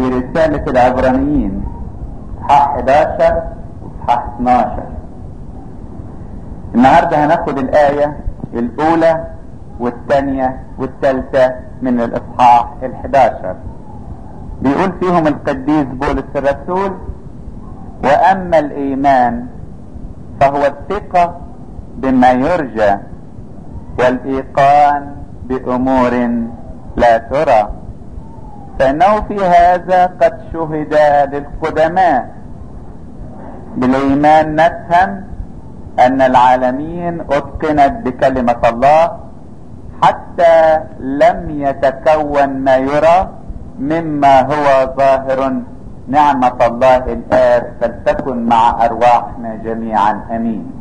في رسالة العبرانيين اصحاح 11 واصحاح 12. النهاردة هناخد الآية الأولى والثانية والثالثة من الإصحاح 11. بيقول فيهم القديس بولس الرسول: وأما الإيمان فهو الثقة بما يرجى والإيقان بأمور لا ترى، فإنه في هذا قد شهد للقدماء. بالإيمان نفهم أن العالمين أتقنت بكلمة الله حتى لم يتكون ما يرى مما هو ظاهر. نعمة الله الآب فلتكن مع أرواحنا جميعا أمين.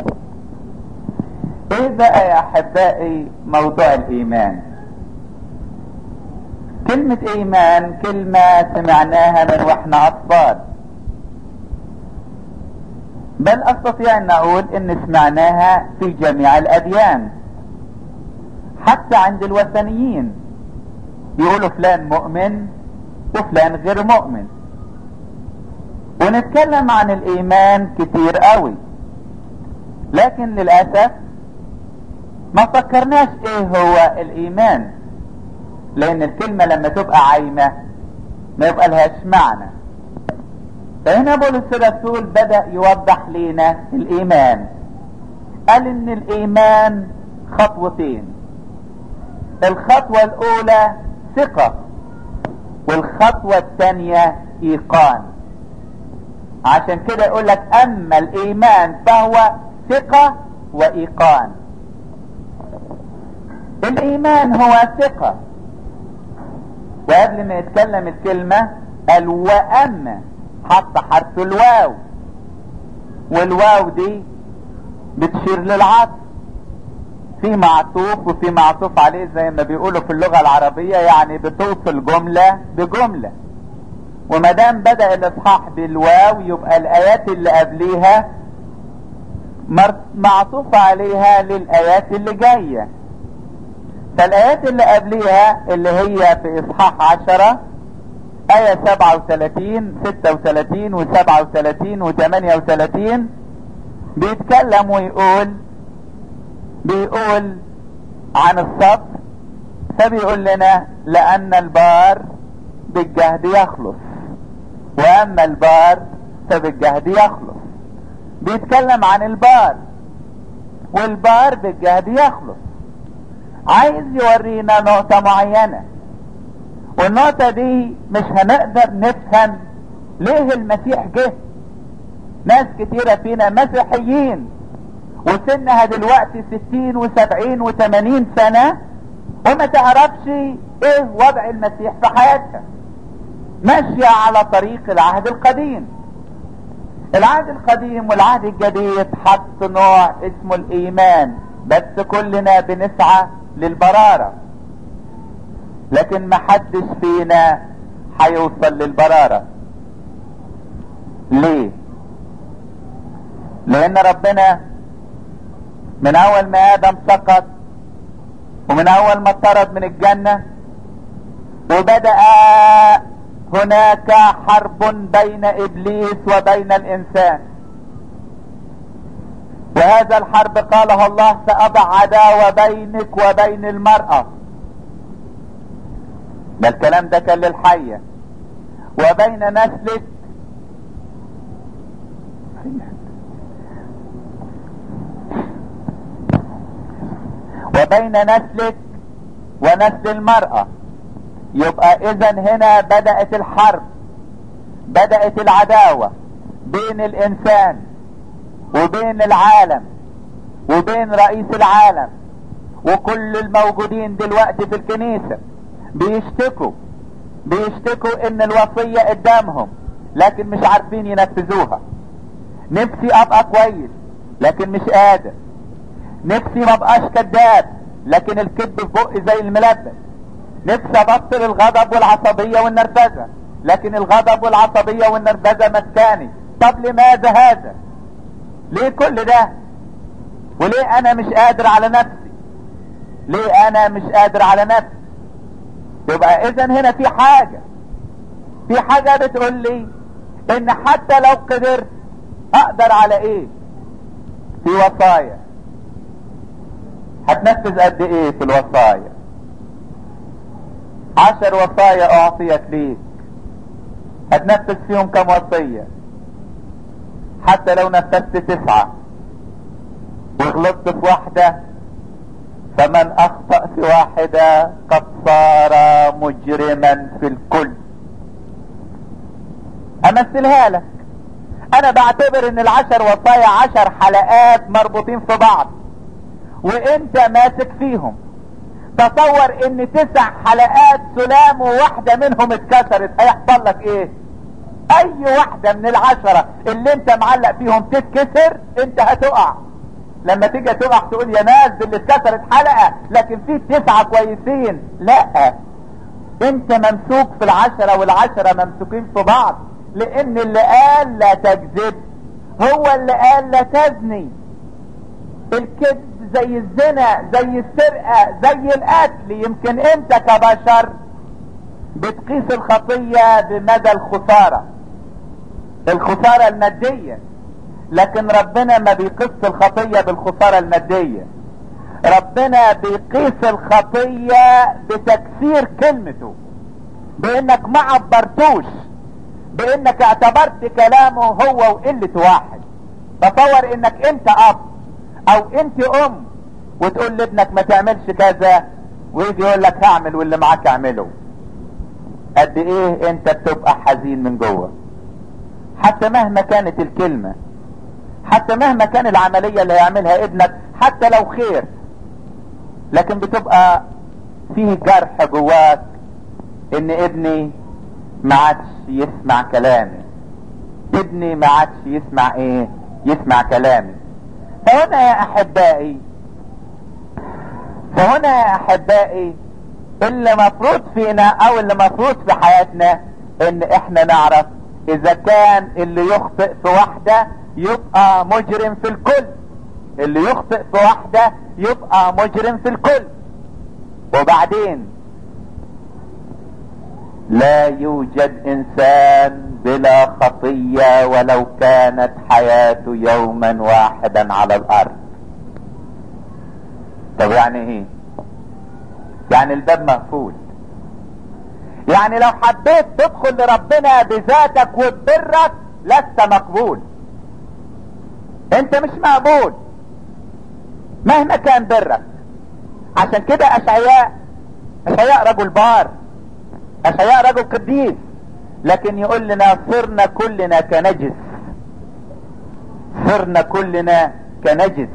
إيه بقى يا أحبائي موضوع الإيمان؟ كلمة إيمان كلمة سمعناها من وإحنا أطفال، بل أستطيع أن أقول إن سمعناها في جميع الأديان، حتى عند الوثنيين يقولوا فلان مؤمن وفلان غير مؤمن. ونتكلم عن الإيمان كتير قوي، لكن للأسف ما فكرناش إيه هو الإيمان، لأن الكلمة لما تبقى عايمة ما يبقى لهاش معنى. فهنا بولس الرسول بدأ يوضح لنا الإيمان. قال إن الإيمان خطوتين: الخطوة الأولى ثقة، والخطوة الثانية إيقان. عشان كده يقول لك أما الإيمان فهو ثقة وإيقان. الإيمان هو ثقة، وقبل ما يتكلم الكلمة قال وأما، حط حرف الواو، والواو دي بتشير للعطف، في معطوف وفي معطوف عليه زي ما بيقولوا في اللغة العربية، يعني بتوصل جملة بجملة. وما دام بدأ الإصحاح بالواو يبقى الآيات اللي قبليها معطوف عليها للآيات اللي جاية. فالآيات اللي قبليها اللي هي في إصحاح 10 آية 37 36 و37 و38 بيتكلم بيقول عن الصبر. فبيقول لنا: لأن البار بالجهد يخلص، وأما البار فبالجهد يخلص. بيتكلم عن البار، والبار بالجهد يخلص. عايز يورينا نقطة معينة، والنقطة دي مش هنقدر نفهم ليه المسيح جه. ناس كتيرة فينا مسيحيين وسنها دلوقتي 60 و70 و80 سنة وما تعرفش ايه وضع المسيح في حياتها، ماشية على طريق العهد القديم. العهد القديم والعهد الجديد حط نوع اسمه الإيمان، بس كلنا بنسعى للبرارة، لكن محدش فينا هيوصل للبرارة. ليه؟ لأن ربنا من أول ما آدم سقط ومن أول ما اطرد من الجنة وبدأ هناك حرب بين إبليس وبين الإنسان، وهذا الحرب قالها الله: سأضع عداوة بينك وبين المرأة. ده الكلام ده كان للحية. وبين نسلك ونسل المرأة. يبقى إذن هنا بدأت الحرب، بدأت العداوة بين الإنسان وبين العالم وبين رئيس العالم. وكل الموجودين دلوقتي في الكنيسة بيشتكوا ان الوصية قدامهم لكن مش عارفين ينفذوها. نفسي ابقى كويس لكن مش قادر، نفسي ما بقاش كذاب لكن الكذب في بقي زي الملبس، نفسي ابطل الغضب والعصبية والنرفزة لكن الغضب والعصبية والنرفزة مسكاني. طب لماذا هذا؟ ليه كل ده؟ وليه انا مش قادر على نفسي؟ ليه انا مش قادر على نفسي؟ يبقى اذا هنا في حاجة في حاجة بتقول لي ان حتى لو قدرت اقدر على ايه؟ في وصايا. هتنفذ قد ايه في الوصايا؟ 10 وصايا اعطيت ليك، هتنفذ فيهم كم وصية؟ حتى لو نفذت 9 وغلطت في واحدة، فمن اخطأ في واحدة قد صار مجرما في الكل. امثلها لك، انا بعتبر ان 10 وصايا 10 حلقات مربوطين في بعض وانت ماسك فيهم. تصور ان 9 حلقات سلام وواحدة منهم اتكسرت، هيحصل لك ايه؟ اي واحدة من 10 اللي انت معلق فيهم تتكسر، انت هتقع. لما تيجي تقع تقول يا ناس دي اللي اتكسرت حلقة لكن في 9 كويسين. لا، انت ممسوك في 10 وال10 ممسوكين في بعض، لان اللي قال لا تكذب هو اللي قال لا تزني. الكذب زي الزنا، زي السرقة، زي القتل. يمكن انت كبشر بتقيس الخطية بمدى الخسارة المادية، لكن ربنا ما بيقيس الخطية بالخسارة المادية. ربنا بيقيس الخطية بتكسير كلمته، بانك ما عبرتوش، بانك اعتبرت كلامه هو وقلة واحد. تصور انك انت اب او انت ام وتقول لابنك ما تعملش كذا، ويجي يقول لك هعمل واللي معاك اعمله. قد ايه انت بتبقى حزين من جوه، حتى مهما كانت الكلمة، حتى مهما كان العملية اللي هيعملها ابنك، حتى لو خير، لكن بتبقى فيه جرح جواك ان ابني ما عادش يسمع كلامي، ابني ما عادش يسمع ايه؟ يسمع كلامي. فهنا يا احبائي اللي مفروض فينا او اللي مفروض في حياتنا ان احنا نعرف اذا كان اللي يخطئ في واحدة يبقى مجرم في الكل. اللي يخطئ في واحدة يبقى مجرم في الكل. وبعدين لا يوجد انسان بلا خطية ولو كانت حياته يوما واحدا على الارض. طب يعني ايه؟ يعني الباب مقفول. يعني لو حبيت تدخل لربنا بذاتك وببرك لست مقبول، انت مش مقبول مهما كان برك. عشان كده اشعياء رجل بار، اشعياء رجل قديس، لكن يقول لنا صرنا كلنا كنجس، صرنا كلنا كنجس،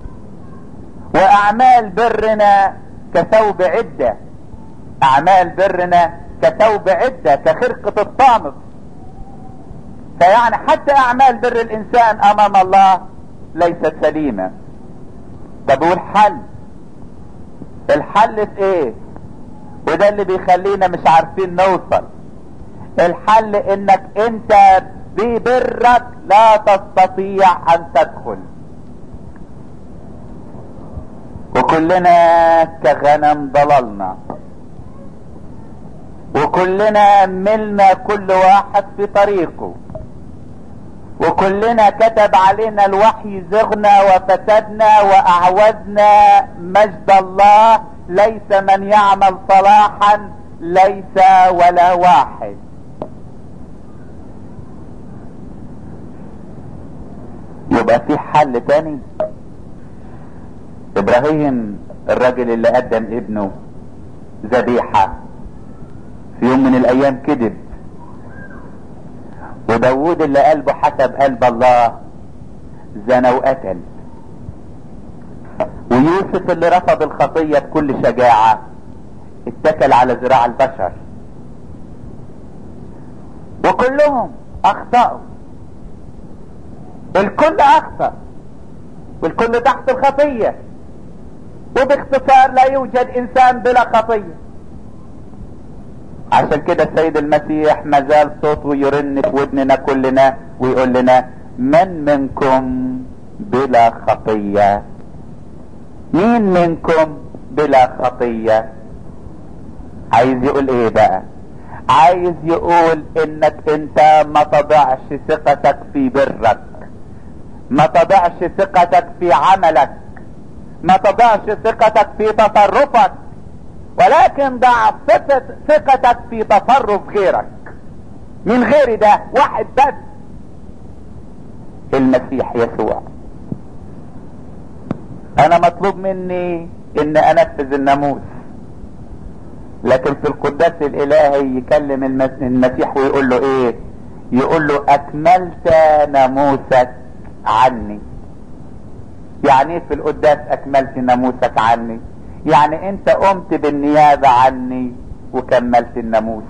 واعمال برنا كثوب عدة. اعمال برنا كثوب عدة، كخرقة الطامس. فيعني حتى اعمال بر الانسان امام الله ليست سليمة. طب والحل؟ الحل في ايه؟ وده اللي بيخلينا مش عارفين نوصل. الحل انك انت ببرك لا تستطيع ان تدخل. وكلنا كغنم ضللنا، وكلنا ملنا كل واحد في طريقه، وكلنا كتب علينا الوحي زغنا وفسدنا واعوزنا مجد الله. ليس من يعمل صلاحا، ليس ولا واحد. يبقى في حل تاني. ابراهيم الراجل اللي قدم ابنه ذبيحة في يوم من الايام كذب، وداود اللي قلبه حسب قلب الله زنى وقتل، ويوسف اللي رفض الخطية بكل شجاعة اتكل على ذراع البشر. وكلهم اخطأوا، الكل اخطأ والكل تحت الخطية. وباختصار لا يوجد انسان بلا خطية. عشان كده السيد المسيح مازال صوته يرن في ودننا كلنا ويقول لنا من منكم بلا خطية؟ مين منكم بلا خطية؟ عايز يقول ايه بقى؟ عايز يقول انك انت ما تضعش ثقتك في برك، ما تضعش ثقتك في عملك، ما تضعش ثقتك في تصرفك، ولكن ضع ثقتك في تصرف غيرك. من غير ده واحد بس، المسيح يسوع. انا مطلوب مني ان انفذ الناموس، لكن في القداس الالهي يكلم المسيح ويقول له ايه؟ يقول له اكملت ناموسك عني. يعني ايه في القداس اكملت ناموسك عني؟ يعني انت قمت بالنيابة عني وكملت الناموس.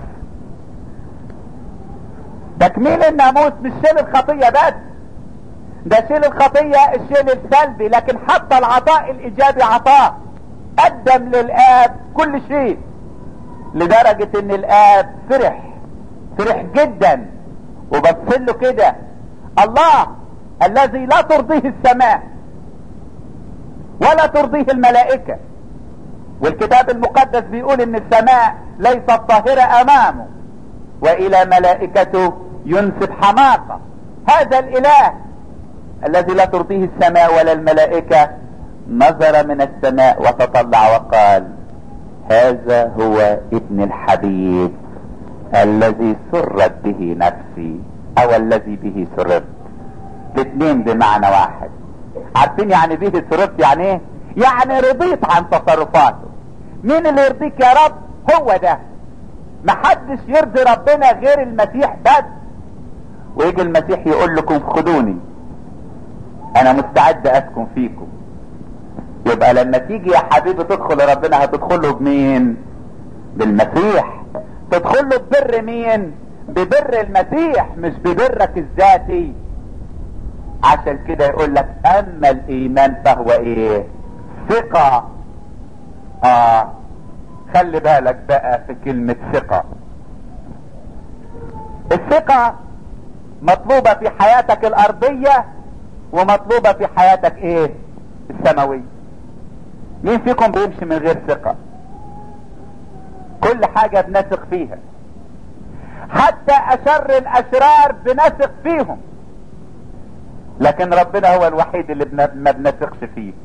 تكميل الناموس مش شيل الخطية بس، ده شيل الخطية الشيل السلبي، لكن حتى العطاء الايجابي عطاء. قدم للآب كل شيء، لدرجة ان الآب فرح جدا وبص له كده. الله الذي لا ترضيه السماء ولا ترضيه الملائكة، والكتاب المقدس بيقول ان السماء ليست طاهرة امامه والى ملائكته ينسب حماقة. هذا الاله الذي لا ترضيه السماء ولا الملائكة نظر من السماء وتطلع وقال هذا هو ابن الحبيب الذي سرت به نفسي، او الذي به سررت. الاثنين بمعنى واحد. عارفين يعني به سررت يعني ايه؟ يعني رضيت عن تصرفاته. مين اللي يرضيك يا رب؟ هو ده. محدش يرضي ربنا غير المسيح بس. ويجي المسيح يقول لكم خدوني انا مستعد اسكن فيكم. يبقى لما تيجي يا حبيبي تدخل ربنا هتدخله بمين؟ بالمسيح. تدخله ببر مين؟ ببر المسيح، مش ببرك الذاتي. عشان كده يقول لك اما الايمان فهو ايه؟ ثقة. خلي بالك بقى في كلمة ثقة. الثقة مطلوبة في حياتك الارضية ومطلوبة في حياتك ايه؟ السماوية. مين فيكم بيمشي من غير ثقة؟ كل حاجة بنثق فيها، حتى اشر الاشرار بنثق فيهم، لكن ربنا هو الوحيد اللي ما بنثقش فيه.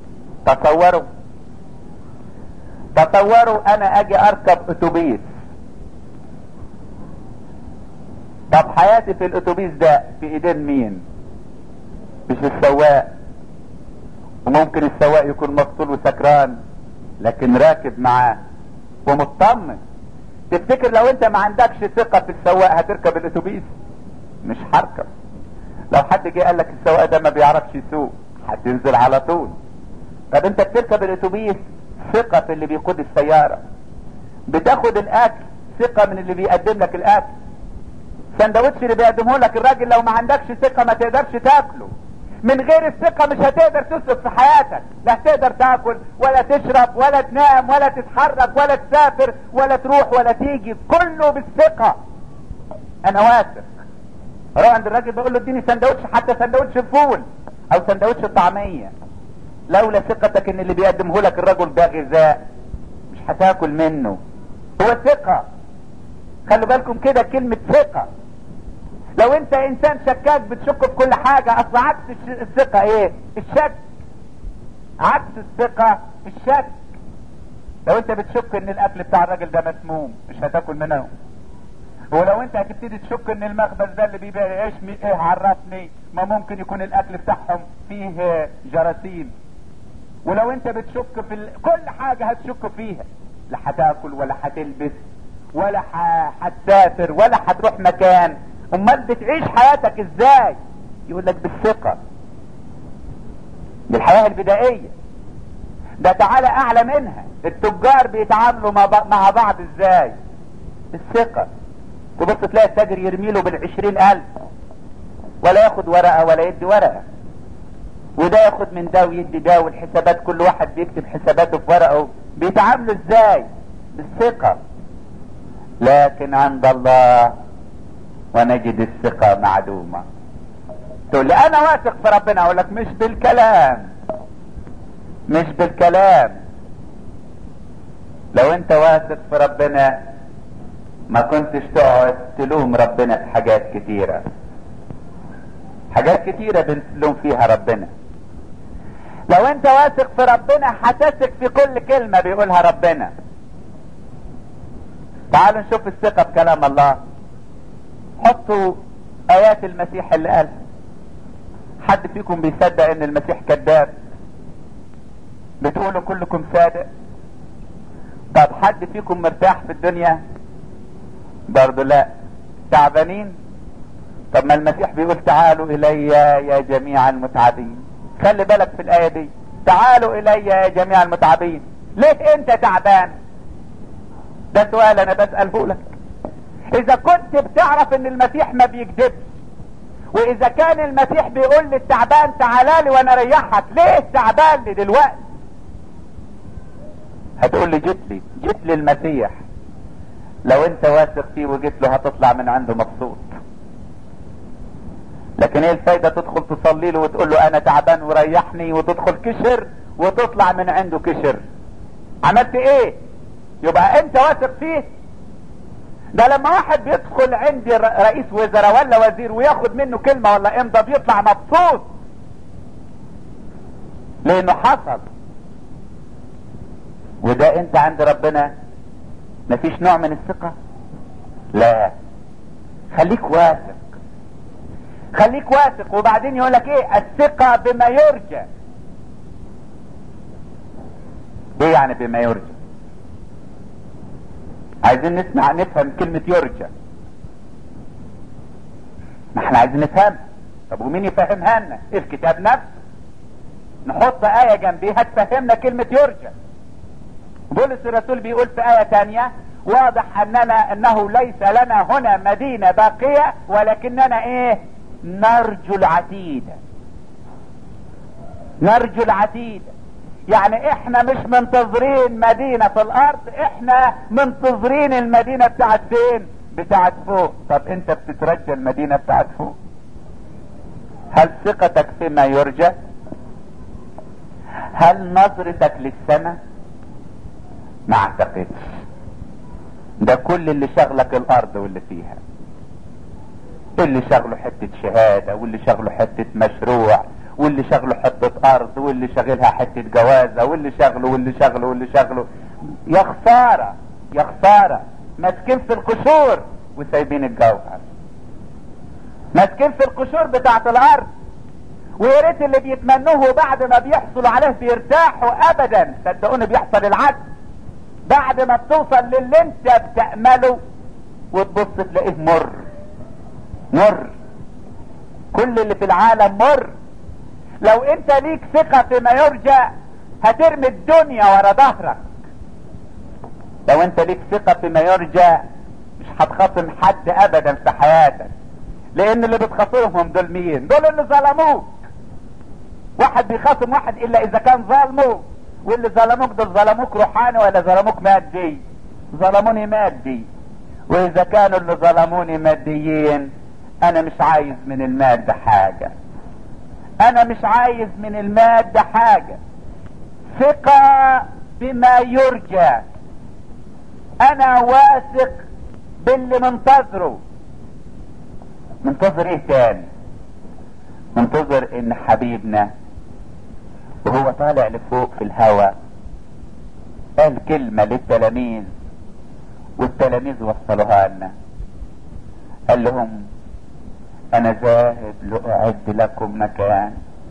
تصوروا انا اجي اركب اتوبيس. طب حياتي في الاتوبيس ده في ايدين مين؟ مش السواق. وممكن السواق يكون مفصول وسكران لكن راكب معاه ومطمن. تفتكر لو انت ما عندكش ثقة في السواق هتركب الاتوبيس؟ مش هركب. لو حد جه قال لك السواق ده ما بيعرفش يسوق هتنزل على طول. طب انت بتركب الاتوبيس ثقة في اللي بيقود السيارة. بتاخد الاكل ثقة من اللي بيقدم لك الاكل. سندوتش اللي بيقدمه لك الراجل لو ما عندكش ثقة ما تقدرش تاكله. من غير الثقة مش هتقدر تسلك في حياتك، لا هتقدر تاكل ولا تشرب ولا تنام ولا تتحرك ولا تسافر ولا تروح ولا تيجي، كله بالثقة. انا واثق. اروح عند الراجل بقول له اديني سندوتش، حتى سندوتش الفول او سندوتش الطعمية، لولا ثقتك ان اللي بيقدمه لك الرجل ده غذاء مش هتاكل منه. هو ثقة. خلوا بالكم كده كلمة ثقة. لو انت انسان شكاك بتشك في كل حاجة، اصل عكس الثقة ايه؟ الشك. عكس الثقة الشك. لو انت بتشك ان الاكل بتاع الراجل ده مسموم مش هتاكل منه. ولو انت هتبتدي تشك ان المخبز ده اللي بيبيع عيش ايه عرفني، ما ممكن يكون الاكل بتاعهم فيه جراثيم. ولو انت بتشك في كل حاجة هتشك فيها، لا هتاكل ولا هتلبس ولا هتسافر ولا هتروح مكان. امال بتعيش حياتك ازاي؟ يقول لك بالثقة. بالحياة البدائية. ده تعالى اعلى منها، التجار بيتعاملوا مع بعض ازاي؟ الثقة. تبص تلاقي التاجر يرميله بال20,000 ولا ياخد ورقة ولا يدي ورقة، وده ياخد من ده ويدي ده، والحسابات كل واحد بيكتب حساباته في ورقه. بيتعاملوا ازاي؟ بالثقة. لكن عند الله ونجد الثقة معدومة. تقول لي انا واثق في ربنا، اقول لك مش بالكلام، مش بالكلام. لو انت واثق في ربنا ما كنتش تقعد تلوم ربنا في حاجات كتيرة. حاجات كتيرة بنلوم فيها ربنا. لو انت واثق في ربنا هتثق في كل كلمة بيقولها ربنا. تعالوا نشوف الثقة بكلام الله. حطوا ايات المسيح اللي قالها. حد فيكم بيصدق ان المسيح كذاب؟ بتقولوا كلكم صادق. طب حد فيكم مرتاح في الدنيا؟ برضو لا، تعبانين. طب ما المسيح بيقول تعالوا الي يا جميع المتعبين. خلي بالك في الايه دي، تعالوا الي يا جميع المتعبين. ليه انت تعبان؟ ده سؤال انا بسأله لك. اذا كنت بتعرف ان المسيح ما بيكذبش، واذا كان المسيح بيقول للتعبان تعالى لي وانا اريحك، ليه تعبان لي دلوقتي؟ هتقول لي جيت لي المسيح. لو انت واثق فيه وجيت له هتطلع من عنده مبسوط. لكن ايه الفايدة تدخل تصلي له وتقول له انا تعبان وريحني، وتدخل كشر وتطلع من عنده كشر؟ عملت ايه؟ يبقى انت واثق فيه؟ ده لما واحد بيدخل عندي رئيس وزراء ولا وزير وياخد منه كلمة ولا امضى بيطلع مبسوط، لانه حصل. وده انت عند ربنا مفيش نوع من الثقة؟ لا، خليك واثق، خليك واثق. وبعدين يقولك ايه؟ الثقة بما يرجى. ايه يعني بما يرجى؟ عايزين نفهم كلمة يرجى. ما احنا عايزين نفهم. طب ومين يفهمها لنا؟ الكتاب نفسه. نحط آية جنبيها تفهمنا كلمة يرجى. بولس الرسول بيقول في آية تانية واضح انه ليس لنا هنا مدينة باقية ولكننا ايه؟ نرجو العتيد. نرجو العتيد يعني احنا مش منتظرين مدينة في الارض، احنا منتظرين المدينة بتاعت فين؟ بتاعت فوق. طب انت بتترجى المدينة بتاعت فوق؟ هل ثقتك فيما يرجى؟ هل نظرتك للسماء؟ ما اعتقدش. ده كل اللي شغلك الارض واللي فيها، اللي شغله حتة شهادة، واللي شغله حتة مشروع، واللي شغله حتة ارض، واللي شغلها حتة جوازة، واللي شغله. يا خسارة يا خسارة. ماسكين في القشور وسايبين الجوهر. ماسكين في القشور بتاعت الارض، ويا ريت اللي بيتمنوه بعد ما بيحصلوا عليه بيرتاحوا. ابدا، صدقوني بيحصل العكس. بعد ما بتوصل للي انت بتأمله وتبص تلاقيه مر. كل اللي في العالم مر. لو انت ليك ثقة فيما يرجى هترمي الدنيا ورا ظهرك. لو انت ليك ثقة فيما يرجى مش هتخاصم حد ابدا في حياتك. لان اللي بتخاصمهم دول مين؟ دول اللي ظلموك. واحد بيخاصم واحد الا اذا كان ظالمه. واللي ظلموك دول ظلموك روحاني ولا ظلموك مادي؟ ظلموني مادي. واذا كانوا اللي ظلموني ماديين انا مش عايز من المادة حاجة. انا مش عايز من المادة حاجة. ثقة بما يرجى. انا واثق باللي منتظره. منتظر ايه تاني؟ منتظر ان حبيبنا وهو طالع لفوق في الهواء قال كلمة للتلاميذ، والتلاميذ وصلوها لنا. قال لهم انا ذاهب لأعد لكم مكان،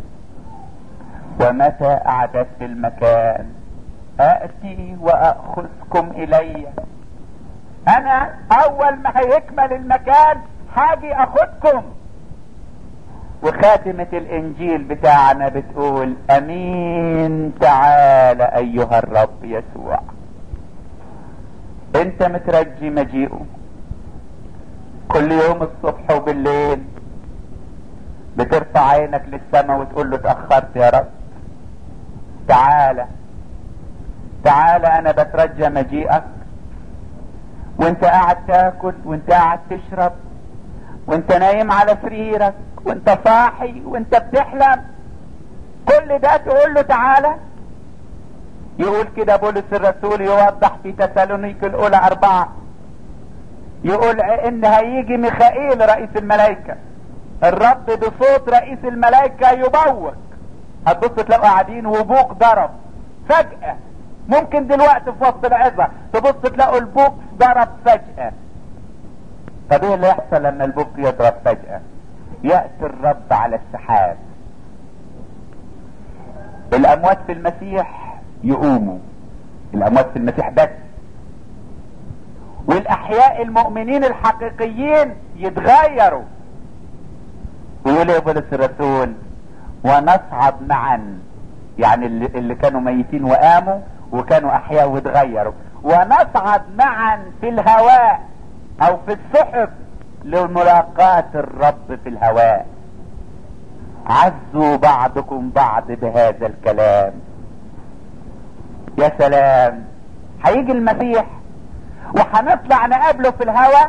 ومتى اعددت المكان اتي واخذكم الي. انا اول ما هيكمل المكان هاجي اخدكم. وخاتمة الانجيل بتاعنا بتقول امين تعال ايها الرب يسوع. انت مترجي مجيئه كل يوم الصبح وبالليل. بترفع عينك للسماء وتقول له اتأخرت يا رب، تعالى انا بترجى مجيئك. وانت قاعد تاكل، وانت قاعد تشرب، وانت نايم على سريرك، وانت صاحي، وانت بتحلم، كل ده تقول له تعالى. يقول كده بولس الرسول يوضح في تسالونيك الاولى 4 يقول ان هيجي ميخائيل رئيس الملائكة، الرب بصوت رئيس الملائكة يبوق، هتبص تلاقوا قاعدين وبوق ضرب فجأة. ممكن دلوقتي في وسط العظة تبص تلاقوا البوق ضرب فجأة. طب ايه اللي يحصل لما البوق يضرب فجأة؟ يأتي الرب على السحاب، الاموات في المسيح يقوموا، الاموات في المسيح بس، والاحياء المؤمنين الحقيقيين يتغيروا. ويقول يا بولس الرسول ونصعد معا، يعني اللي كانوا ميتين وقاموا وكانوا احياء واتغيروا، ونصعد معا في الهواء او في السحب لملاقاة الرب في الهواء. عزوا بعضكم بعض بهذا الكلام. يا سلام، هيجي المسيح وهنطلع نقابله في الهواء.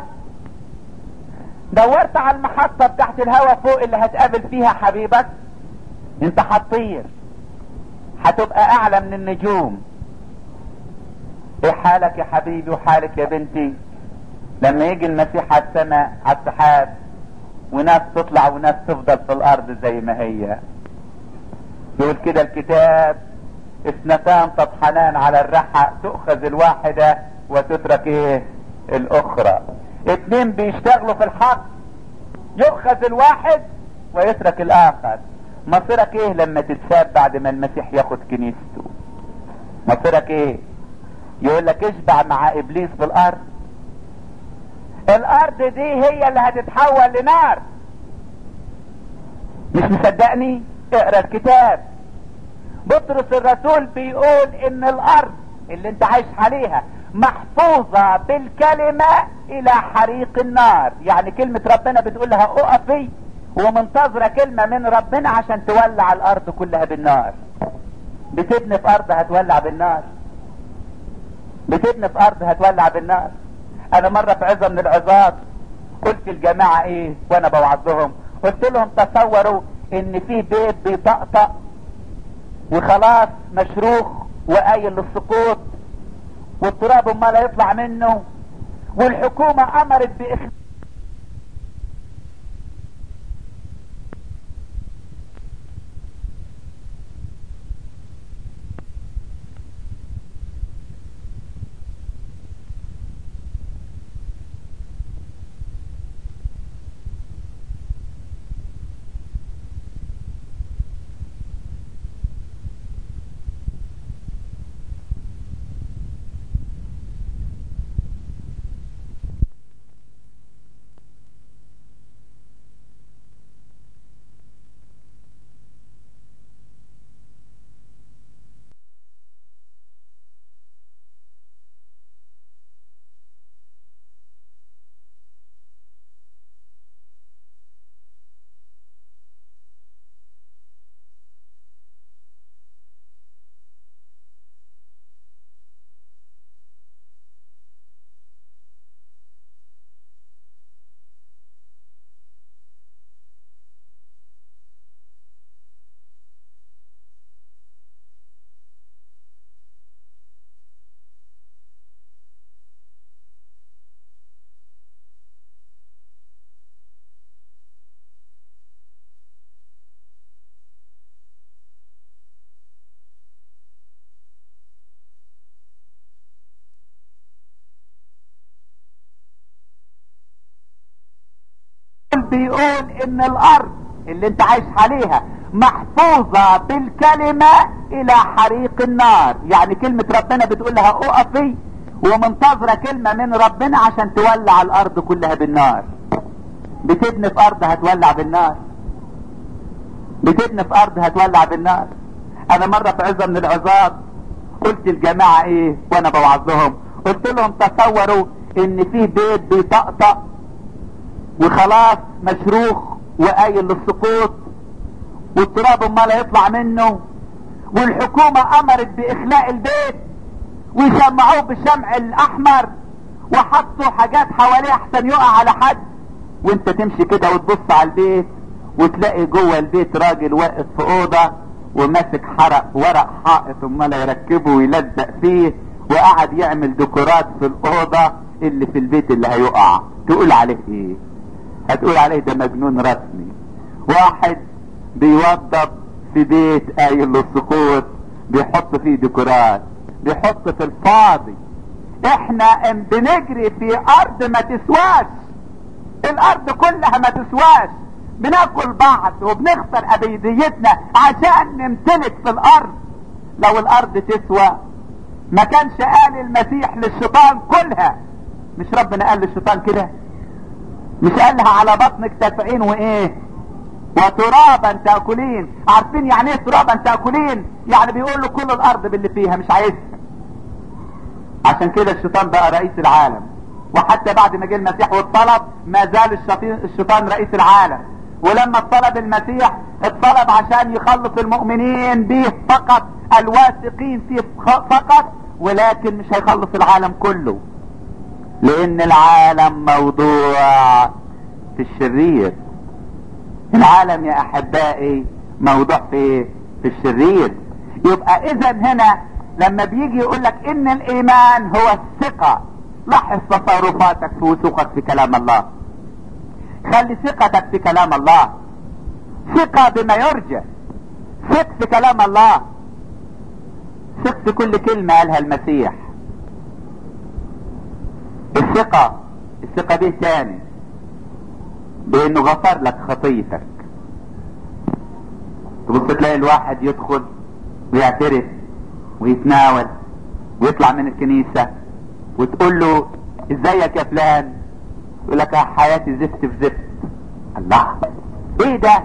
دورت على المحطة بتاعت الهواء فوق اللي هتقابل فيها حبيبك، انت هتطير، هتبقى اعلى من النجوم. ايه حالك يا حبيبي وحالك يا بنتي لما يجي المسيح على السماء على السحاب، وناس تطلع وناس تفضل في الارض زي ما هي؟ يقول كده الكتاب: اثنتان تطحنان على الرحى، تؤخذ الواحدة وتترك ايه الاخرى. اتنين بيشتغلوا في الحق، يؤخذ الواحد ويترك الاخر. مصيرك ايه لما تتساب بعد ما المسيح ياخد كنيسته؟ مصيرك ايه؟ يقول لك اشبع مع ابليس في الارض. الارض دي هي اللي هتتحول لنار. مش مصدقني؟ اقرا الكتاب. بطرس الرسول بيقول ان الارض اللي انت عايش عليها محفوظة بالكلمة الى حريق النار. يعني كلمة ربنا بتقول لها اقفي ومنتظرة كلمة من ربنا عشان تولع الارض كلها بالنار. بتبني في ارض هتولع بالنار، بتبني في ارض هتولع بالنار. انا مرة في عظة من العظات قلت الجماعة ايه وانا بوعظهم، قلت لهم تصوروا ان في بيت بيطقطق وخلاص مشروخ وقايل للسقوط والتراب امال يطلع منه، والحكومة امرت باخلاء بيقول ان الارض اللي انت عايش عليها محفوظة بالكلمة الى حريق النار. يعني كلمة ربنا بتقول لها اقفي ومنتظرة كلمة من ربنا عشان تولع الارض كلها بالنار. بتبني في ارض هتولع بالنار، بتبني في ارض هتولع بالنار. انا مرة في عظة من العظات قلت الجماعة ايه وانا بوعظهم، قلت لهم تصوروا ان في بيت بيطقطق وخلاص مشروخ وقايل للسقوط والتراب امال يطلع منه، والحكومة امرت باخلاء البيت ويشمعوه بالشمع الاحمر وحطوا حاجات حواليه احسن يقع على حد. وانت تمشي كده وتبص على البيت وتلاقي جوه البيت راجل واقف في اوضة وماسك ورق حائط امال يركبه ويلزق فيه وقعد يعمل ديكورات في الاوضة اللي في البيت اللي هيقع تقول عليه ايه؟ هتقول عليه ده مجنون رسمي، واحد بيوضب في بيت قايل للسقوط، بيحط فيه ديكورات، بيحط في الفاضي. احنا بنجري في ارض ما تسواش، الارض كلها ما تسواش، بناكل بعض وبنخسر ابيديتنا عشان نمتلك في الارض. لو الارض تسوى ما كانش قال المسيح للشيطان كلها. مش ربنا قال للشيطان كده؟ مش قالها على بطنك تسعين وايه وترابا تاكلين؟ عارفين يعني ايه ترابا تاكلين؟ يعني بيقول له كل الارض باللي فيها مش عايزها. عشان كده الشيطان بقى رئيس العالم، وحتى بعد ما جه المسيح والطلب ما زال الشيطان رئيس العالم. ولما اطلب المسيح اطلب عشان يخلص المؤمنين به فقط، الواثقين فيه فقط، ولكن مش هيخلص العالم كله، لان العالم موضوع في الشرير. العالم يا احبائي موضوع في الشرير. يبقى اذا هنا لما بيجي يقول لك ان الايمان هو الثقة، لاحظ تصرفاتك في وثوقك في كلام الله. خلي ثقتك في كلام الله، ثقة بما يرجى، ثق في كلام الله، ثق في كل كلمة قالها المسيح. الثقة دي تاني بانه غفر لك خطيتك. تبص تلاقي الواحد يدخل ويعترف ويتناول ويطلع من الكنيسة وتقول له ازيك يا فلان، يقول لك حياتي زفت في زفت. الله، ايه ده؟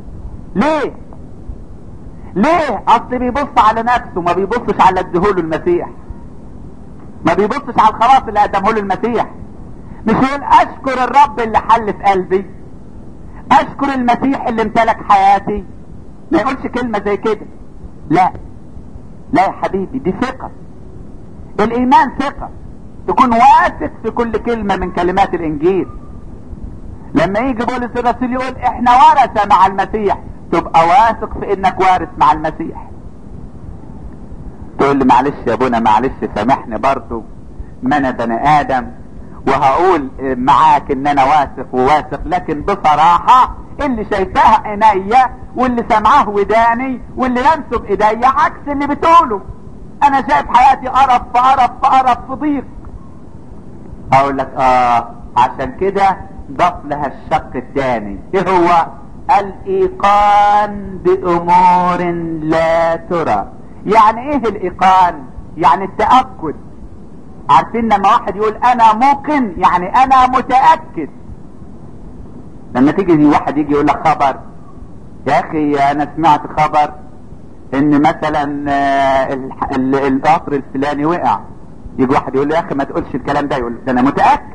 ليه؟ اصل بيبص على نفسه، ما بيبصش على اديهوله المسيح، ما بيبصش على الخلاص اللي قدمه له المسيح. مش يقول اشكر الرب اللي حل في قلبي، اشكر المسيح اللي امتلك حياتي، ما يقولش كلمة زي كده. لا يا حبيبي، دي ثقة. الايمان ثقة، تكون واثق في كل كلمة من كلمات الانجيل. لما يجي بولس الرسول يقول احنا ورثة مع المسيح، تبقى واثق في انك وارث مع المسيح. تقول لي معلش يا ابونا، معلش سامحني برضو، ما انا بني ادم وهقول معاك ان انا واثق، لكن بصراحة اللي شايفاها عينيا واللي سمعاه وداني واللي لمسه بايديا عكس اللي بتقوله. انا شايف حياتي قرف في قرف في قرف في ضيق. اقول لك عشان كده ضاف لها الشق الثاني، ايه هو؟ الايقان بامور لا ترى. يعني ايه الايقان؟ يعني التأكد. عارفين لما واحد يقول انا موقن، يعني انا متأكد. لما تيجي واحد يجي يقول لك خبر، يا اخي انا سمعت خبر ان مثلا القطر الفلاني وقع، يجي واحد يقول له يا اخي ما تقولش الكلام ده، يقول ده انا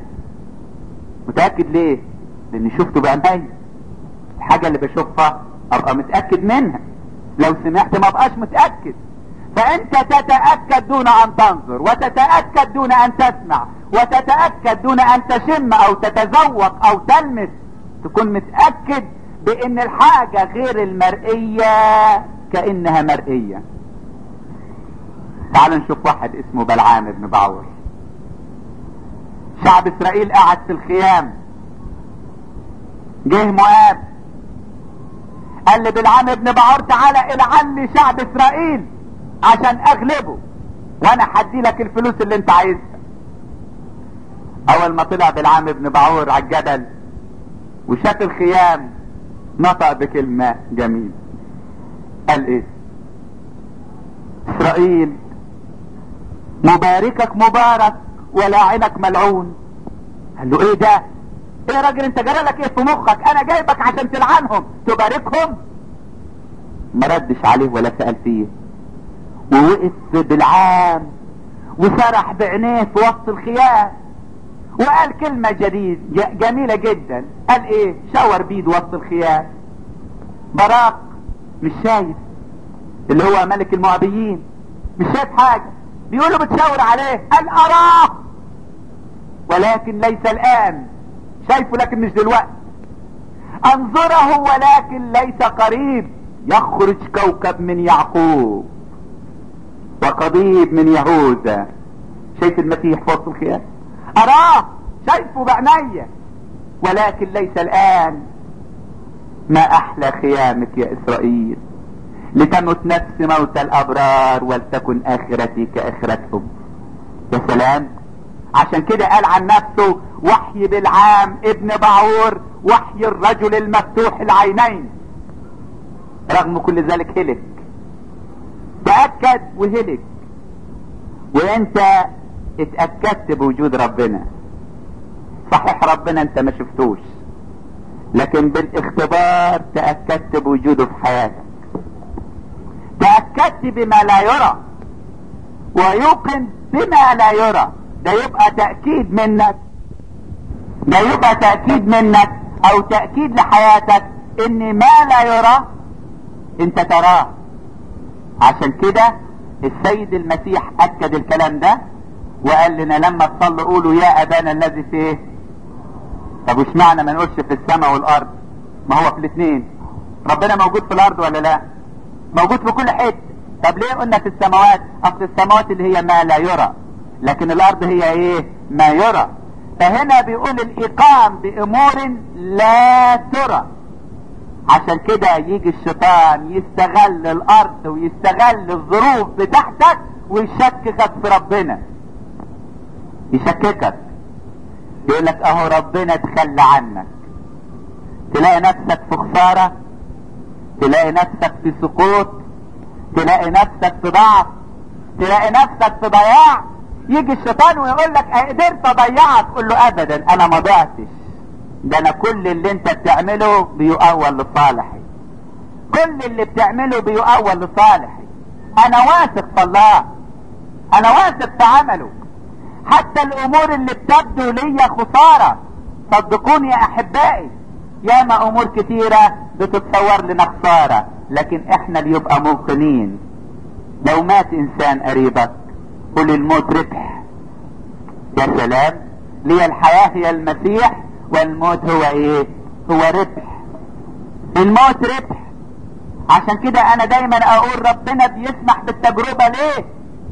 متأكد ليه؟ لاني شفته بعيني. الحاجة اللي بشوفها ابقى متأكد منها، لو سمعت ما بقاش متأكد. فانت تتأكد دون ان تنظر، وتتأكد دون ان تسمع، وتتأكد دون ان تشم او تتذوق او تلمس. تكون متأكد بان الحاجة غير المرئية كأنها مرئية. تعالوا نشوف واحد اسمه بلعام بن بعور. شعب اسرائيل قاعد في الخيام، جه مؤاب قال لبلعام بن بعور تعالى العن لي شعب اسرائيل عشان اغلبه وانا هدي لك الفلوس اللي انت عايزها. اول ما طلع بلعام بن بعور على الجبل وشاف الخيام نطق بكلمة جميلة. قال ايه؟ اسرائيل مباركك مبارك ولاعنك ملعون. قال له ايه ده؟ ايه يا راجل انت جرالك ايه في مخك؟ انا جايبك عشان تلعنهم تباركهم؟ ما ردش عليه ولا سأل فيه، ووقف بلعام وسرح بعينيه في وسط الخيام وقال كلمة جميلة جدا. قال ايه؟ شاور بيد وسط الخيام. براق مش شايف، اللي هو ملك المؤابيين، مش شايف حاجة، بيقولوا بتشاور عليه. قال اراه ولكن ليس الان، شايفه لكن مش دلوقتي. انظره ولكن ليس قريب. يخرج كوكب من يعقوب وقضيب من يهوذا. شايف المسيح في وسط الخيام. اراه شايفه بعينيا، ولكن ليس الان. ما احلى خيامك يا اسرائيل، لتمت نفس موت الابرار ولتكن اخرتي كاخرتهم. يا سلام. عشان كده قال عن نفسه وحي بالعام ابن بعور، وحي الرجل المفتوح العينين. رغم كل ذلك هلك، تأكد وهلك. وانت اتأكدت بوجود ربنا. صحيح ربنا انت ما شفتوش، لكن بالاختبار تأكدت بوجوده في حياتك. تأكدت بما لا يرى ويوقن بما لا يرى. ده يبقى تأكيد منك، ده يبقى تأكيد منك او تأكيد لحياتك ان ما لا يرى انت تراه. عشان كده السيد المسيح اكد الكلام ده وقال لنا لما تصلوا قولوا يا ابانا الذي في ايه. طب وش معنى ما نقولش في السماء والارض؟ ما هو في الاثنين. ربنا موجود في الارض ولا لا؟ موجود في كل حته. طب ليه قلنا في السماوات؟ اصل السماوات اللي هي ما لا يرى، لكن الارض هي ايه؟ ما يرى. فهنا بيقول الاقام بامور لا ترى. عشان كده يجي الشيطان يستغل الارض ويستغل الظروف بتاعتك ويشككك في ربنا. يشككك، يقول لك اهو ربنا تخلى عنك. تلاقي نفسك في خسارة، تلاقي نفسك في سقوط، تلاقي نفسك في ضعف، تلاقي نفسك في ضياع. يجي الشيطان ويقول لك قدرت اضيعك، تقول له ابدا انا ما ضعتش، ده انا كل اللي انت بتعمله بيؤول لصالحي، كل اللي بتعمله بيؤول لصالحي. انا واثق في الله، انا واثق في عمله. حتى الامور اللي بتبدو لي خسارة، صدقوني يا احبائي، ياما امور كتيرة بتتصور لنا خسارة، لكن احنا اللي يبقى موقنين. لو مات انسان قريبك قل الموت ربح. يا سلام. لي الحياة هي المسيح والموت هو ايه؟ هو ربح. الموت ربح. عشان كده انا دايما اقول ربنا بيسمح بالتجربة ليه؟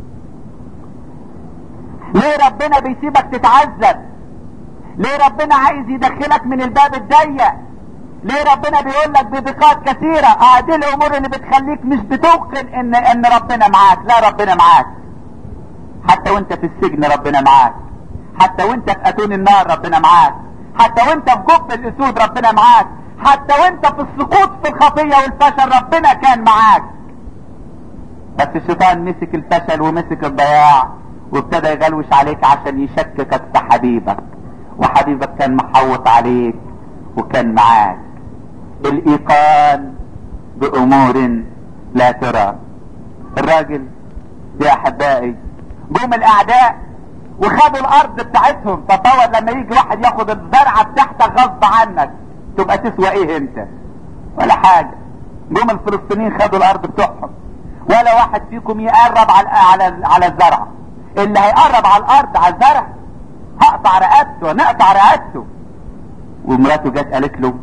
ليه ربنا بيسيبك تتعذب؟ ليه ربنا عايز يدخلك من الباب الضيق؟ ليه ربنا بيقول لك بضيقات كثيرة؟ دي الامور اللي بتخليك مش بتوقن ان ربنا معاك. لا، ربنا معاك. حتى وانت في السجن ربنا معاك، حتى وانت في اتون النار ربنا معاك، حتى وانت في جب الاسود ربنا معاك، حتى وانت في السقوط في الخطية والفشل ربنا كان معاك. بس الشيطان مسك الفشل ومسك الضياع وابتدى يغلوش عليك عشان يشككك في حبيبك، وحبيبك كان محوط عليك وكان معاك. الايقان بامور لا ترى. الراجل يا احبائي جم الاعداء وخدوا الارض بتاعتهم. تصور لما يجي واحد ياخد الزرعه بتاعتك غصب عنك، تبقى تسوى ايه انت؟ ولا حاجه. جم الفلسطينيين خدوا الارض بتاعهم، ولا واحد فيكم يقرب على الزرعه. اللي هيقرب على الارض على الزرع هقطع رقبته، نقطع رقبته. ومراته جت قالت له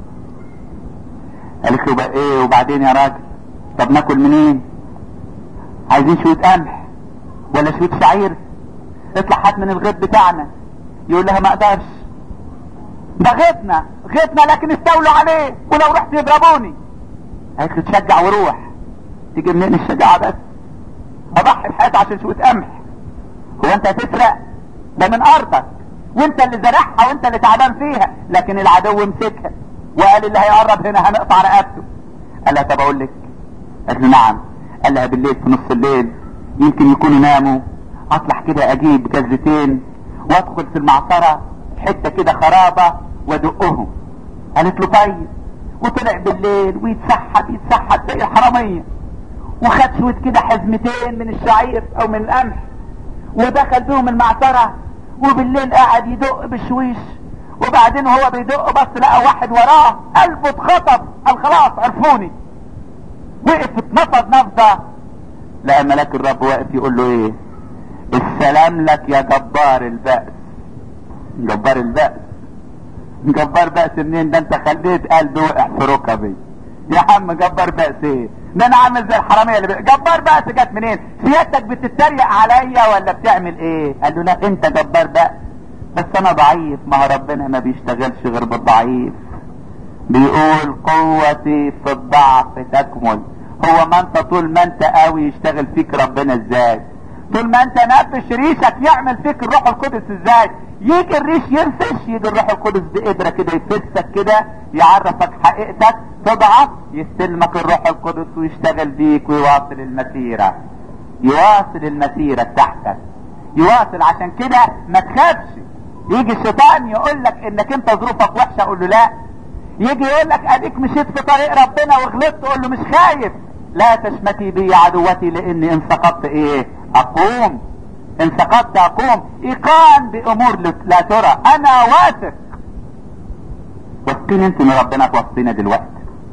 بقى ايه وبعدين يا راجل؟ طب ناكل منين؟ عايزين شويه قمح ولا شويه شعير؟ اطلع هات من الغيط بتاعنا. يقول لها ما اقدرش، ده غيطنا لكن استولوا عليه، ولو رحت يضربوني. قالت له تشجع وروح. تيجي منين الشجاعه بس؟ اضحي بحياتي عشان شويه قمح. هو انت هتسرق؟ ده من ارضك وانت اللي زرعها وانت اللي تعبان فيها، لكن العدو مسكها وقال اللي هيقرب هنا هنقطع رقبته. قال لها طب اقول لك. قالت له نعم. قال لها بالليل في نص الليل يمكن يكونوا ناموا، اطلع كده اجيب جزتين وادخل في المعصرة حتة كده خرابة وادقهم. قالت له طيب. وطلع بالليل ويتسحب زي الحرامية، وخد شوية كده حزمتين من الشعير او من القمح ودخل بيهم المعصرة، وبالليل قاعد يدق بشويش. وبعدين هو بيدق بس لقى واحد وراه قلبه اتخطف، قال خلاص عرفوني. وقف اتنفض نفضة، لقى ملاك الرب واقف يقول له ايه؟ السلام لك يا جبار البأس. جبار البأس؟ جبار بأس منين؟ ده انت خليت قلبي وقع في ركبي. يا عم جبار بأس ايه؟ ده انا عامل زي الحرامية اللي جبار بأس جت منين؟ سيادتك بتتريق عليا ولا بتعمل ايه؟ قال له لا انت جبار بأس. بس انا ضعيف. ما هو ربنا ما بيشتغلش غير بالضعيف. بيقول قوتي في الضعف تكمل. هو ما انت طول ما انت قوي يشتغل فيك ربنا ازاي؟ طول ما انت نبش ريشك يعمل فيك الروح القدس ازاي؟ يجي الريش ينفش، يجي الروح القدس بقدرة كده يفسك كده، يعرفك حقيقتك، تضعف، يستلمك الروح القدس ويشتغل بيك ويواصل المسيرة. يواصل المسيرة بتاعتك، يواصل. عشان كده ما تخافش. يجي الشيطان يقول لك انك انت ظروفك وحشة، قول له لا. يجي يقول لك اديك مشيت في طريق ربنا وغلطت، قول له مش خايف. لا تشمتي بي عدوتي لاني ان سقطت ايه اقوم. ان سقطت اقوم. ايقان بامور لا ترى. انا واثق. واثقين انت ان ربنا توصينا دلوقتي؟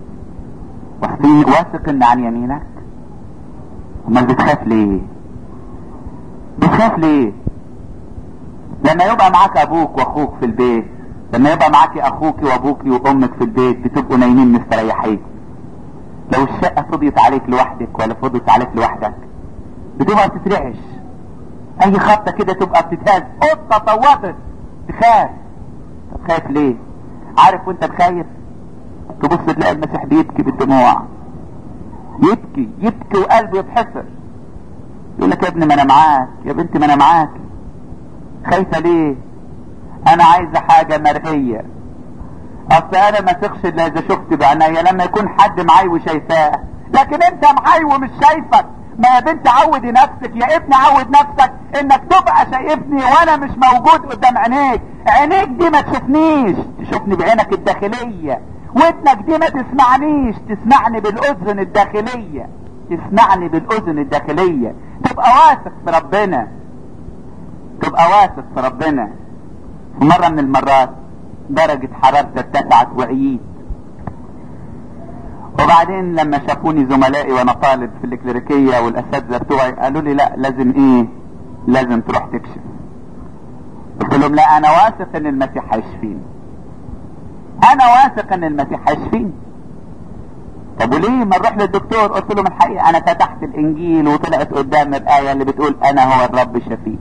واثق ان عن يمينك؟ امال بتخاف ليه؟ بتخاف ليه؟ لما يبقى معاك ابوك واخوك في البيت، لما يبقى معاكي اخوك وابوك وامك في البيت، بتبقوا نايمين مستريحين. لو الشقة فضيت عليك لوحدك ولا فضيت عليك لوحدك، بتبقى تترعش. اي خبطة كده تبقى بتتهز. قطة صوتت تخاف. طب خايف ليه؟ عارف وانت بخايف تبص تلاقي المسيح بيبكي بالدموع، يبكي يبكي وقلبه يتحسر. يقول لك يا ابني ما انا معاك، يا بنتي ما انا معاك. خايفة ليه؟ انا عايزة حاجة مرئية. اصل انا ما ثقش الا اذا شفت بعينيا، لما يكون حد معاي وشايفاه. لكن انت معاي ومش شايفك. ما يا بنت عودي نفسك، يا ابني عود نفسك انك تبقى شايفني وانا مش موجود قدام عينيك. عينيك دي ما تشوفنيش، تشوفني بعينك الداخلية. ودنك دي ما تسمعنيش، تسمعني بالاذن الداخلية. تسمعني بالاذن الداخلية. تبقى واثق في ربنا. تبقى واثق في ربنا. في مرة من المرات درجة حرارتي ارتفعت وعييت، وبعدين لما شافوني زملائي وانا طالب في الكليريكية والاساتذة بتوعي قالوا لي لا لازم ايه، لازم تروح تكشف. قلت لهم لا، انا واثق ان المسيح هيشفيني. انا واثق ان المسيح هيشفيني. طب وليه ما نروح للدكتور؟ قلت لهم الحقيقة انا فتحت الانجيل وطلعت قدام الآية اللي بتقول انا هو الرب شفيك.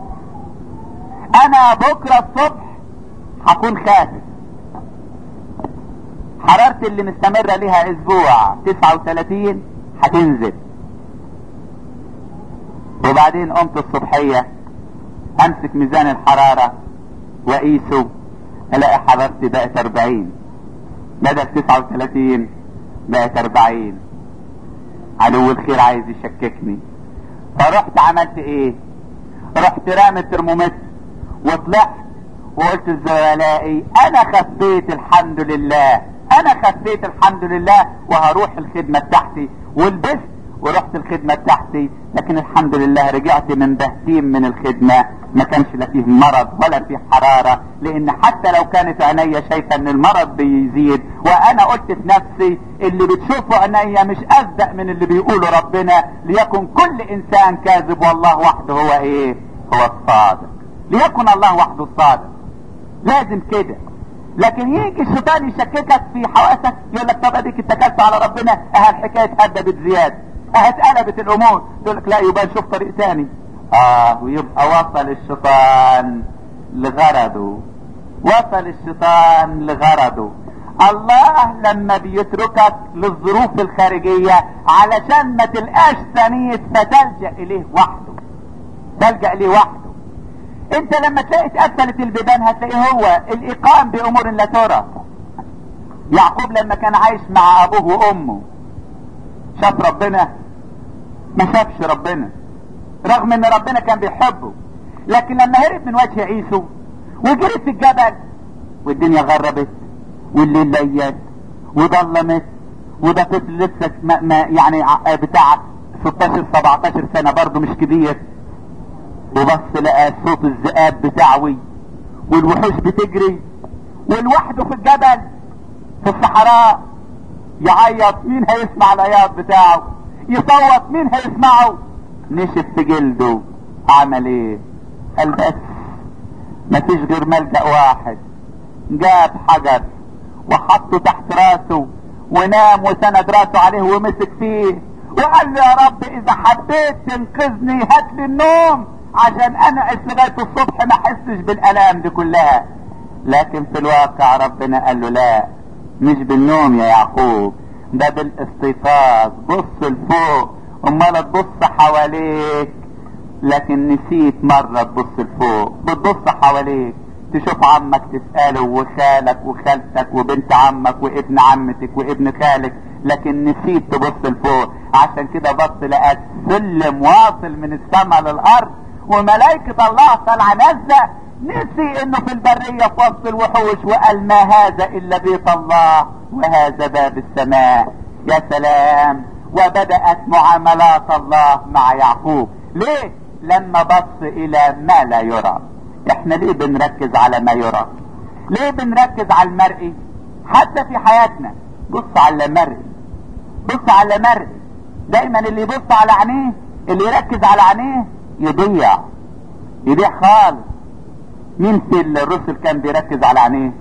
انا بكرة الصبح هكون خاسس. حرارتي اللي مستمرة لها اسبوع 39 هتنزل. وبعدين قمت الصبحية امسك ميزان الحرارة واقيسه، الاقي حرارتي بقت 40 بدل 39 بقت 40. عدو الخير عايز يشككني. فرحت عملت ايه؟ رحت رامي الترمومتر وطلعت وقلت لزملائي انا خفيت الحمد لله، انا خفيت الحمد لله، وهروح الخدمة بتاعتي. ولبست ورحت الخدمة بتاعتي. لكن الحمد لله رجعت من بهتيم من الخدمة، ما كانش لا فيه مرض ولا فيه حرارة. لان حتى لو كانت عينيا شايفة ان المرض بيزيد، وانا قلت في نفسي اللي بتشوفه عينيا مش اصدق من اللي بيقوله ربنا. ليكن كل انسان كاذب والله وحده هو ايه؟ هو الصادق. ليكن الله وحده الصادق. لازم كده. لكن يجي الشيطان يشككك في حواسك، يقول لك طب اديك اتكلت على ربنا، الحكايه اتهدبت زياده، اتقلبت الامور. تقول لك لا، يبقى نشوف طريق ثاني. ويبقى وصل الشيطان لغرضه. وصل الشيطان لغرضه. الله لما بيتركك للظروف الخارجيه علشان ما تلقاش ثانيه، فتلجأ اليه وحده. تلجأ اليه وحده. انت لما تلاقي اتقفلت البيبان هتلاقيه هو الايقان بامور لا ترى. يعقوب لما كان عايش مع ابوه وامه شاف ربنا؟ ما شافش ربنا، رغم ان ربنا كان بيحبه. لكن لما هرب من وجه عيسو وجري في الجبل، والدنيا غربت والليل ليل وظلمت، وده طفل لسه يعني بتاع 16 17 سنة برضه مش كبير، وبص لقى صوت الذئاب بتاعوي والوحوش بتجري، والوحده في الجبل في الصحراء يعيط. مين هيسمع العياط بتاعه؟ يصوت، مين هيسمعه؟ نشف في جلده. عمل ايه؟ قال بس مفيش غير ملجأ واحد. جاب حجر وحطه تحت راسه ونام وسند راسه عليه ومسك فيه وقال له يا رب اذا حبيت تنقذني هات لي النوم عشان انعس لغاية الصبح ما احسش بالالام دي كلها. لكن في الواقع ربنا قال له لا، مش بالنوم يا يعقوب، ده بالاستيقاظ. بص لفوق، امال تبص حواليك. لكن نسيت مرة تبص لفوق، بتبص حواليك تشوف عمك تسأله وخالك وخالتك وبنت عمك وابن عمتك وابن خالك، لكن نسيت تبص لفوق. عشان كده بص لقى سلم واصل من السماء للارض وملائكة الله طالعة نازلة. نسي انه في البرية في وسط الوحوش وقال ما هذا الا بيت الله وهذا باب السماء. يا سلام. وبدأت معاملات الله مع يعقوب. ليه؟ لما بص الى ما لا يرى. احنا ليه بنركز على ما يرى؟ ليه بنركز على المرئي؟ حتى في حياتنا بص على مرئي، بص على مرئي. دايما اللي يبص على عينيه، اللي يركز على عينيه يضيع خالص. مين في الرسل كان بيركز على عينيه؟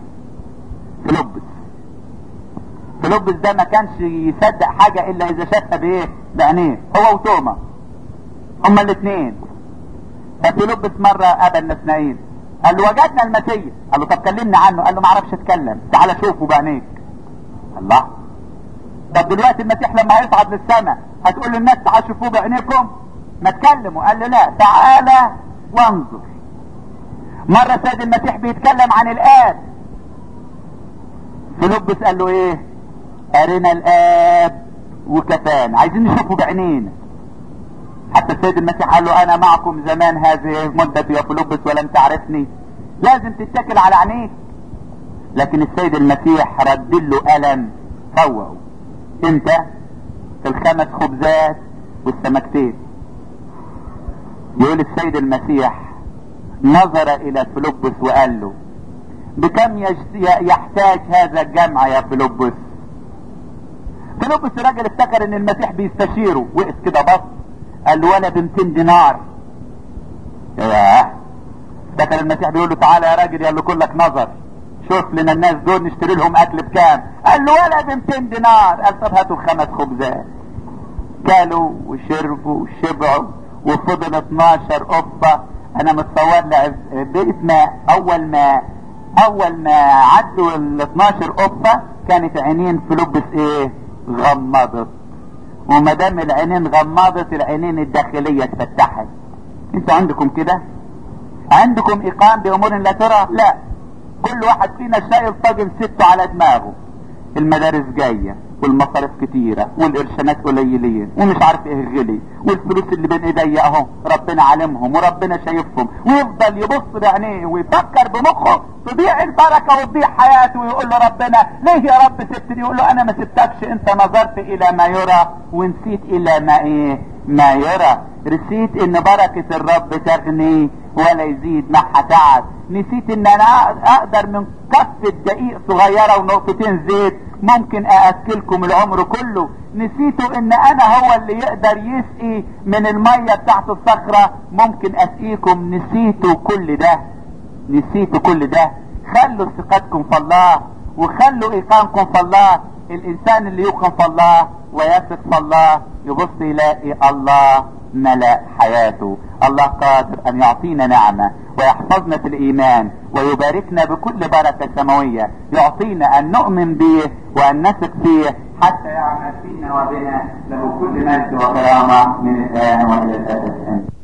فيلبس ده ما كانش يصدق حاجة الا اذا شافها بايه؟ بعينيه. هو وتوما هما الاثنين. ففيلبس مرة قابل نسنائيل قال له وجدنا المسيح. قال له طب كلمنا عنه. قال له ما اعرفش اتكلم، تعال شوفه بعينيك. الله. طب دلوقتي المسيح لما هيصعد للسماء هتقول للناس تعال شوفوه بعينيكم؟ ما تكلموا. قال له لا، تعالى وانظر. مرة سيد المسيح بيتكلم عن الآب، فيلبس قال له ايه؟ ارنا الآب وكفانا، عايزين نشوفه بعينينا. حتى السيد المسيح قال له انا معكم زمان هذه المدة يا فيلبس ولم تعرفني. لازم تتكل على عينيك. لكن السيد المسيح رد له ألم فوقه. امتى؟ في الخمس خبزات والسمكتين. يقول السيد المسيح نظر الى فيلبس وقال له بكم يحتاج هذا الجمع يا فيلبس؟ فيلبس الراجل افتكر ان المسيح بيستشيره، وقف كده بص قال له ولا ب200 دينار. افتكر المسيح بيقول له تعالى يا راجل يا اللي كلك نظر، شوف لنا الناس دول نشتري لهم اكل بكام. قال له ولا ب200 دينار. قال طب هاتوا 5 خبزات. كلوا وشربوا وشبعوا وفضل 12 قبة. انا متصور لي بقيت ماء. اول ما عدوا ال 12 قبة كانت عينين فيلبس ايه؟ غمضت. وما دام العينين غمضت العينين الداخلية اتفتحت. انتوا عندكم كده؟ عندكم ايقان بامور لا ترى؟ لا. كل واحد فينا شايل طاجن سته على دماغه. المدارس جاية والمصاريف كتيرة والقرشانات قليلين ومش عارف ايه غلي، والفلوس اللي بين ايديا اهو ربنا عالمهم وربنا شايفهم، ويفضل يبص بعينيه ويفكر بمخه تضيع البركة وتضيع حياته، ويقول له ربنا ليه يا رب سبتني؟ يقول له انا ما سبتكش، انت نظرت الى ما يرى ونسيت الى ما يرى. نسيت ان بركة الرب تغني ولا يزيد معها تعب. نسيت ان انا اقدر من كفة دقيق صغيرة ونقطتين زيت ممكن ااكلكم العمر كله. نسيتوا ان انا هو اللي يقدر يسقي من المية بتاعت الصخرة ممكن اسقيكم. نسيتوا كل ده. خلوا ثقتكم في الله وخلوا ايقانكم في الله. الانسان اللي يوقن في الله ويثق في الله يبص يلاقي الله ملأ حياته. الله قادر ان يعطينا نعمة ويحفظنا في الايمان ويباركنا بكل بركة سماوية، يعطينا ان نؤمن به وان نثق فيه حتى يعمل فينا وبنا له كل مجد وكرامة من الان والى الابد.